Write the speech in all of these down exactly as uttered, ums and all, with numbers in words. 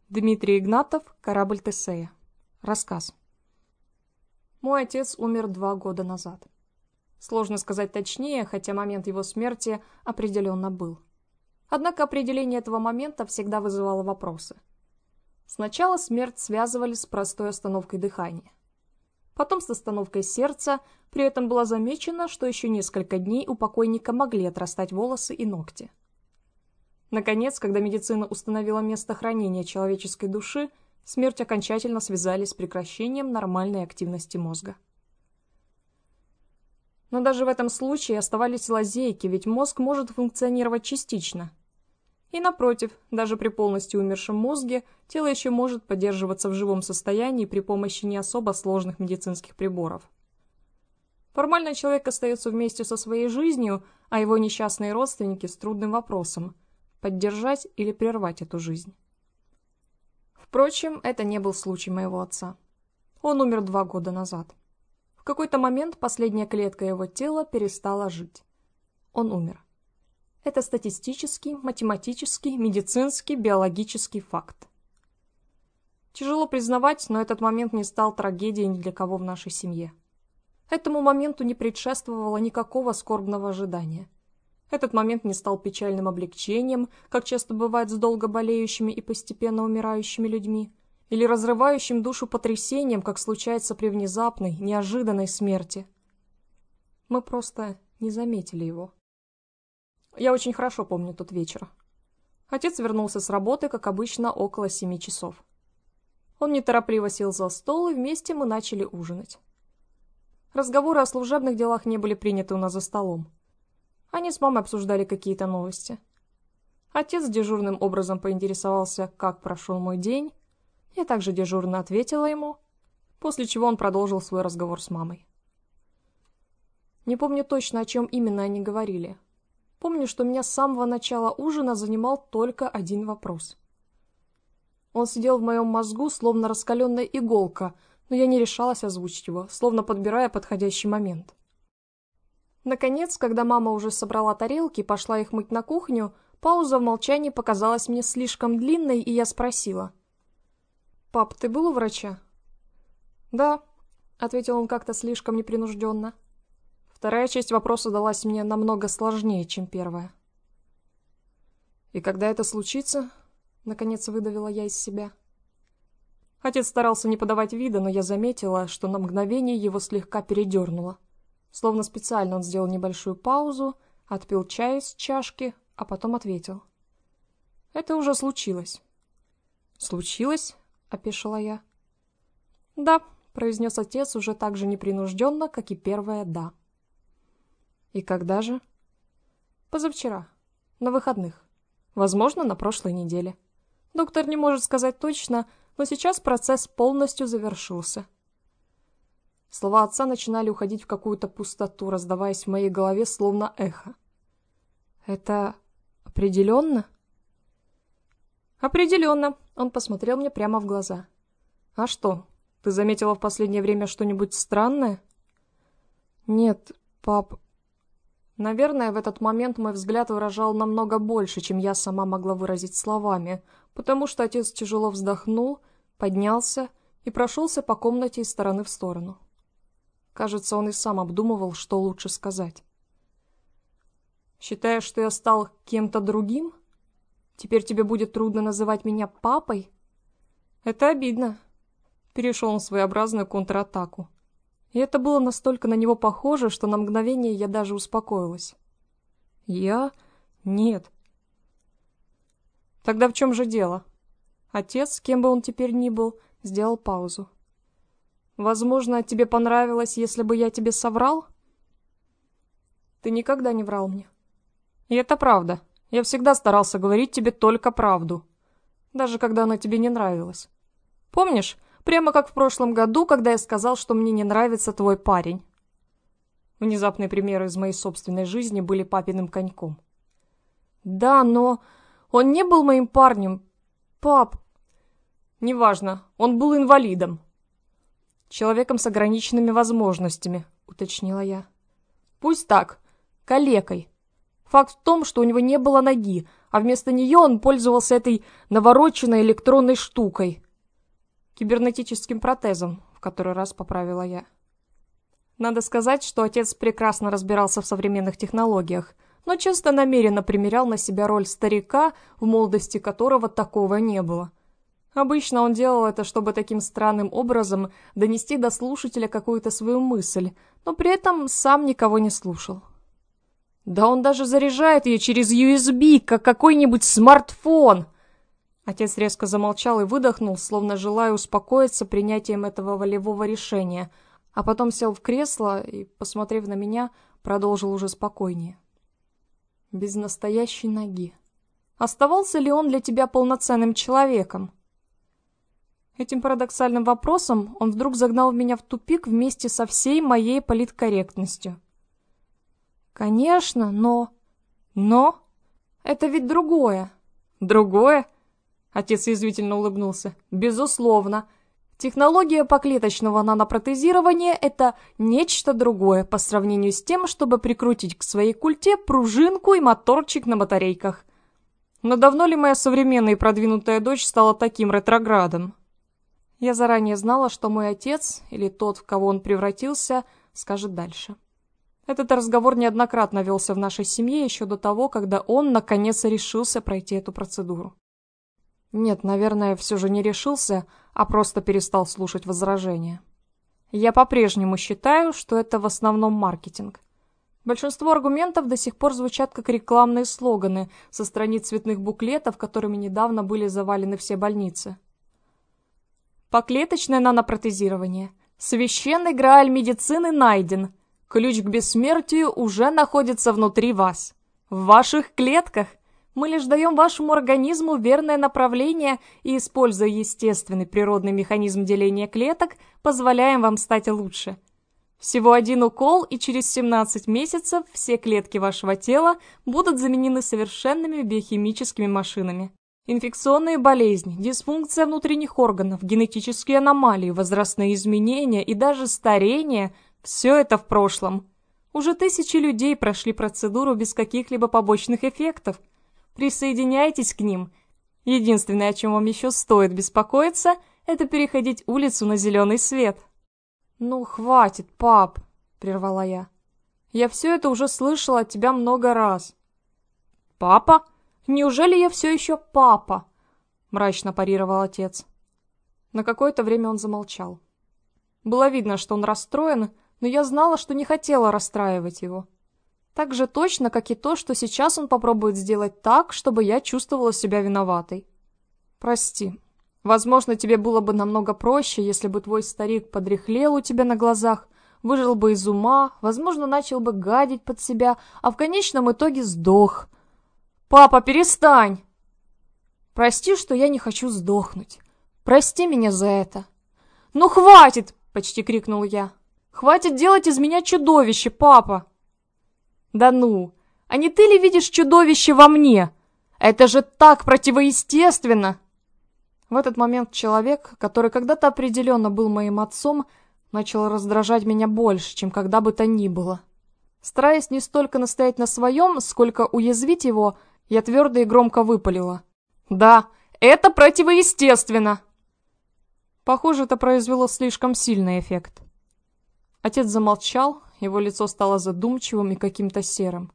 Дмитрий Игнатов, «Корабль Тесея». Рассказ. Мой отец умер два года назад. Сложно сказать точнее, хотя момент его смерти определенно был. Однако определение этого момента всегда вызывало вопросы. Сначала смерть связывали с простой остановкой дыхания. Потом с остановкой сердца, при этом было замечено, что еще несколько дней у покойника могли отрастать волосы и ногти. Наконец, когда медицина установила место хранения человеческой души, смерть окончательно связали с прекращением нормальной активности мозга. Но даже в этом случае оставались лазейки, ведь мозг может функционировать частично. И напротив, даже при полностью умершем мозге тело еще может поддерживаться в живом состоянии при помощи не особо сложных медицинских приборов. Формально человек остается вместе со своей жизнью, а его несчастные родственники с трудным вопросом – поддержать или прервать эту жизнь. Впрочем, это не был случай моего отца. Он умер два года назад. В какой-то момент последняя клетка его тела перестала жить. Он умер. Это статистический, математический, медицинский, биологический факт. Тяжело признавать, но этот момент не стал трагедией ни для кого в нашей семье. Этому моменту не предшествовало никакого скорбного ожидания. Этот момент не стал печальным облегчением, как часто бывает с долго болеющими и постепенно умирающими людьми, или разрывающим душу потрясением, как случается при внезапной, неожиданной смерти. Мы просто не заметили его. Я очень хорошо помню тот вечер. Отец вернулся с работы, как обычно, около семи часов. Он неторопливо сел за стол, и вместе мы начали ужинать. Разговоры о служебных делах не были приняты у нас за столом. Они с мамой обсуждали какие-то новости. Отец дежурным образом поинтересовался, как прошел мой день. Я также дежурно ответила ему, после чего он продолжил свой разговор с мамой. Не помню точно, о чем именно они говорили. Помню, что меня с самого начала ужина занимал только один вопрос. Он сидел в моем мозгу, словно раскаленная иголка, но я не решалась озвучить его, словно подбирая подходящий момент. Наконец, когда мама уже собрала тарелки и пошла их мыть на кухню, пауза в молчании показалась мне слишком длинной, и я спросила. «Пап, ты был у врача?» «Да», — ответил он как-то слишком непринужденно. Вторая часть вопроса далась мне намного сложнее, чем первая. «И когда это случится?» — наконец выдавила я из себя. Отец старался не подавать вида, но я заметила, что на мгновение его слегка передернуло. Словно специально он сделал небольшую паузу, отпил чай из чашки, а потом ответил. «Это уже случилось». «Случилось?» — опешила я. «Да», — произнес отец уже так же непринужденно, как и первое «да». «И когда же?» «Позавчера. На выходных. Возможно, на прошлой неделе. Доктор не может сказать точно, но сейчас процесс полностью завершился». Слова отца начинали уходить в какую-то пустоту, раздаваясь в моей голове словно эхо. «Это определенно?» «Определенно», — он посмотрел мне прямо в глаза. «А что, ты заметила в последнее время что-нибудь странное?» «Нет, пап...» Наверное, в этот момент мой взгляд выражал намного больше, чем я сама могла выразить словами, потому что отец тяжело вздохнул, поднялся и прошелся по комнате из стороны в сторону. Кажется, он и сам обдумывал, что лучше сказать. «Считаешь, что я стал кем-то другим? Теперь тебе будет трудно называть меня папой? Это обидно». Перешел он в своеобразную контратаку. И это было настолько на него похоже, что на мгновение я даже успокоилась. «Я? Нет». «Тогда в чем же дело?» Отец, кем бы он теперь ни был, сделал паузу. «Возможно, тебе понравилось, если бы я тебе соврал?» «Ты никогда не врал мне». «И это правда. Я всегда старался говорить тебе только правду. Даже когда она тебе не нравилась. Помнишь, прямо как в прошлом году, когда я сказал, что мне не нравится твой парень?» Внезапные примеры из моей собственной жизни были папиным коньком. «Да, но он не был моим парнем, пап». «Неважно, он был инвалидом». «Человеком с ограниченными возможностями», — уточнила я. «Пусть так, калекой. Факт в том, что у него не было ноги, а вместо нее он пользовался этой навороченной электронной штукой. Кибернетическим протезом, в который раз поправила я. Надо сказать, что отец прекрасно разбирался в современных технологиях, но часто намеренно примерял на себя роль старика, в молодости которого такого не было. Обычно он делал это, чтобы таким странным образом донести до слушателя какую-то свою мысль, но при этом сам никого не слушал. Да он даже заряжает ее через ю эс би, как какой-нибудь смартфон. Отец резко замолчал и выдохнул, словно желая успокоиться принятием этого волевого решения, а потом сел в кресло и, посмотрев на меня, продолжил уже спокойнее. Без настоящей ноги. Оставался ли он для тебя полноценным человеком? Этим парадоксальным вопросом он вдруг загнал меня в тупик вместе со всей моей политкорректностью. Конечно, но... Но... Это ведь другое. Другое? Отец язвительно улыбнулся. Безусловно. Технология поклеточного нанопротезирования – это нечто другое по сравнению с тем, чтобы прикрутить к своей культе пружинку и моторчик на батарейках. Но давно ли моя современная и продвинутая дочь стала таким ретроградом? Я заранее знала, что мой отец, или тот, в кого он превратился, скажет дальше. Этот разговор неоднократно велся в нашей семье еще до того, когда он, наконец, решился пройти эту процедуру. Нет, наверное, все же не решился, а просто перестал слушать возражения. Я по-прежнему считаю, что это в основном маркетинг. Большинство аргументов до сих пор звучат как рекламные слоганы со страниц цветных буклетов, которыми недавно были завалены все больницы. Поклеточное нанопротезирование. Священный грааль медицины найден. Ключ к бессмертию уже находится внутри вас. В ваших клетках. Мы лишь даем вашему организму верное направление и, используя естественный природный механизм деления клеток, позволяем вам стать лучше. Всего один укол, и через семнадцать месяцев все клетки вашего тела будут заменены совершенными биохимическими машинами. Инфекционные болезни, дисфункция внутренних органов, генетические аномалии, возрастные изменения и даже старение – все это в прошлом. Уже тысячи людей прошли процедуру без каких-либо побочных эффектов. Присоединяйтесь к ним. Единственное, о чем вам еще стоит беспокоиться, это переходить улицу на зеленый свет. «Ну, хватит, пап», — прервала я. «Я все это уже слышала от тебя много раз». «Папа? Неужели я все еще папа?» — мрачно парировал отец. На какое-то время он замолчал. Было видно, что он расстроен, но я знала, что не хотела расстраивать его. Так же точно, как и то, что сейчас он попробует сделать так, чтобы я чувствовала себя виноватой. «Прости. Возможно, тебе было бы намного проще, если бы твой старик подряхлел у тебя на глазах, выжил бы из ума, возможно, начал бы гадить под себя, а в конечном итоге сдох. Папа, перестань! Прости, что я не хочу сдохнуть. Прости меня за это». «Ну хватит!» — почти крикнул я. «Хватит делать из меня чудовище, папа!» «Да ну! А не ты ли видишь чудовище во мне? Это же так противоестественно!» В этот момент человек, который когда-то определенно был моим отцом, начал раздражать меня больше, чем когда бы то ни было. Стараясь не столько настоять на своем, сколько уязвить его, я твердо и громко выпалила. «Да, это противоестественно!» Похоже, это произвело слишком сильный эффект. Отец замолчал, его лицо стало задумчивым и каким-то серым.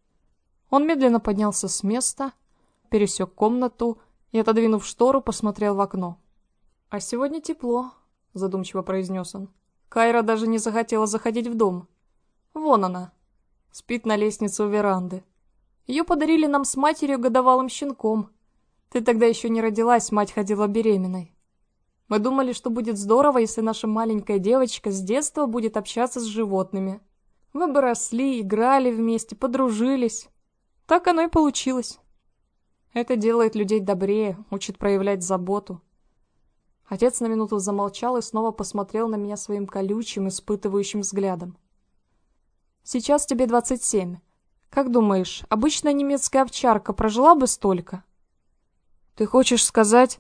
Он медленно поднялся с места, пересек комнату и, отодвинув штору, посмотрел в окно. «А сегодня тепло», — задумчиво произнес он. «Кайра даже не захотела заходить в дом. Вон она, спит на лестнице у веранды. Ее подарили нам с матерью годовалым щенком. Ты тогда еще не родилась, мать ходила беременной. Мы думали, что будет здорово, если наша маленькая девочка с детства будет общаться с животными. Вы бы росли, играли вместе, подружились. Так оно и получилось. Это делает людей добрее, учит проявлять заботу». Отец на минуту замолчал и снова посмотрел на меня своим колючим, испытывающим взглядом. «Сейчас тебе двадцать семь. Как думаешь, обычная немецкая овчарка прожила бы столько?» «Ты хочешь сказать...»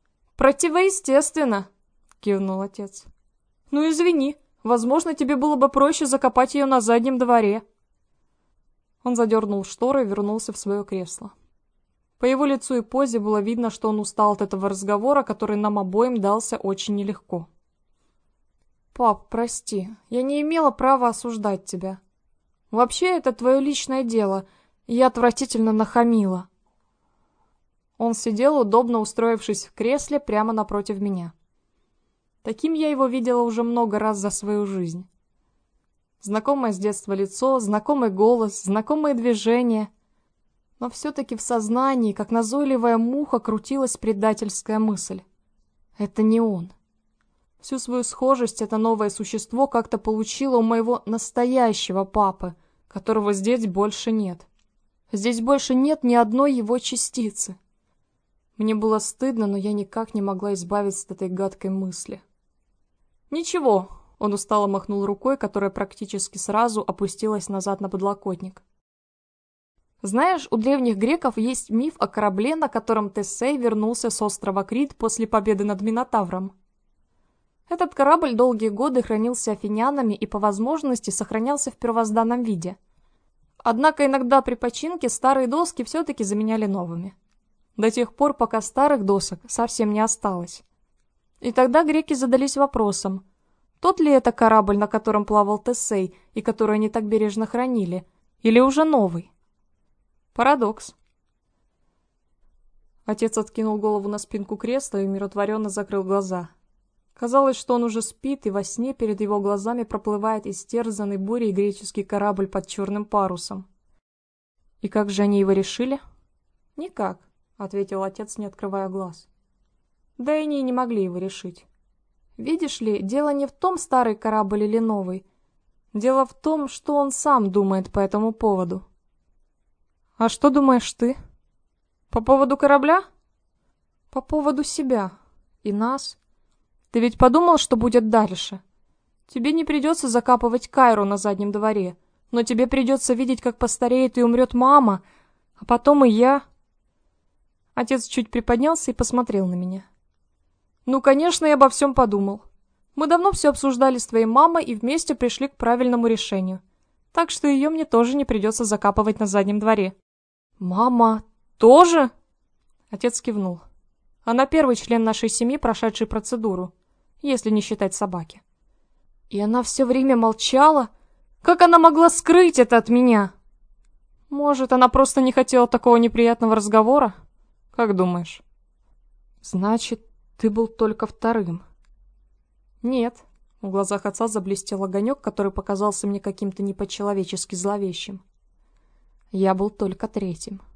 «Противоестественно», — кивнул отец. «Ну извини, возможно, тебе было бы проще закопать ее на заднем дворе». Он задернул шторы и вернулся в свое кресло. По его лицу и позе было видно, что он устал от этого разговора, который нам обоим дался очень нелегко. «Пап, прости, я не имела права осуждать тебя. Вообще, это твое личное дело, и я отвратительно нахамила». Он сидел, удобно устроившись в кресле прямо напротив меня. Таким я его видела уже много раз за свою жизнь. Знакомое с детства лицо, знакомый голос, знакомые движения. Но все-таки в сознании, как назойливая муха, крутилась предательская мысль. Это не он. Всю свою схожесть это новое существо как-то получило у моего настоящего папы, которого здесь больше нет. Здесь больше нет ни одной его частицы. Мне было стыдно, но я никак не могла избавиться от этой гадкой мысли. «Ничего», — он устало махнул рукой, которая практически сразу опустилась назад на подлокотник. «Знаешь, у древних греков есть миф о корабле, на котором Тесей вернулся с острова Крит после победы над Минотавром. Этот корабль долгие годы хранился афинянами и по возможности сохранялся в первозданном виде. Однако иногда при починке старые доски все-таки заменяли новыми. До тех пор, пока старых досок совсем не осталось. И тогда греки задались вопросом, тот ли это корабль, на котором плавал Тесей, и который они так бережно хранили, или уже новый? Парадокс. Отец откинул голову на спинку кресла и умиротворенно закрыл глаза. Казалось, что он уже спит, и во сне перед его глазами проплывает истерзанный бурей греческий корабль под черным парусом. «И как же они его решили?» «Никак», — ответил отец, не открывая глаз. «Да и они не могли его решить. Видишь ли, дело не в том, старый корабль или новый. Дело в том, что он сам думает по этому поводу». «А что думаешь ты? По поводу корабля?» «По поводу себя и нас. Ты ведь подумал, что будет дальше? Тебе не придется закапывать Кайру на заднем дворе, но тебе придется видеть, как постареет и умрет мама, а потом и я». Отец чуть приподнялся и посмотрел на меня. «Ну, конечно, я обо всем подумал. Мы давно все обсуждали с твоей мамой и вместе пришли к правильному решению. Так что ее мне тоже не придется закапывать на заднем дворе». «Мама тоже?» Отец кивнул. «Она первый член нашей семьи, прошедший процедуру, если не считать собаки». «И она все время молчала? Как она могла скрыть это от меня?» «Может, она просто не хотела такого неприятного разговора? Как думаешь?» «Значит, ты был только вторым?» «Нет». В глазах отца заблестел огонек, который показался мне каким-то не по-человечески зловещим. «Я был только третьим».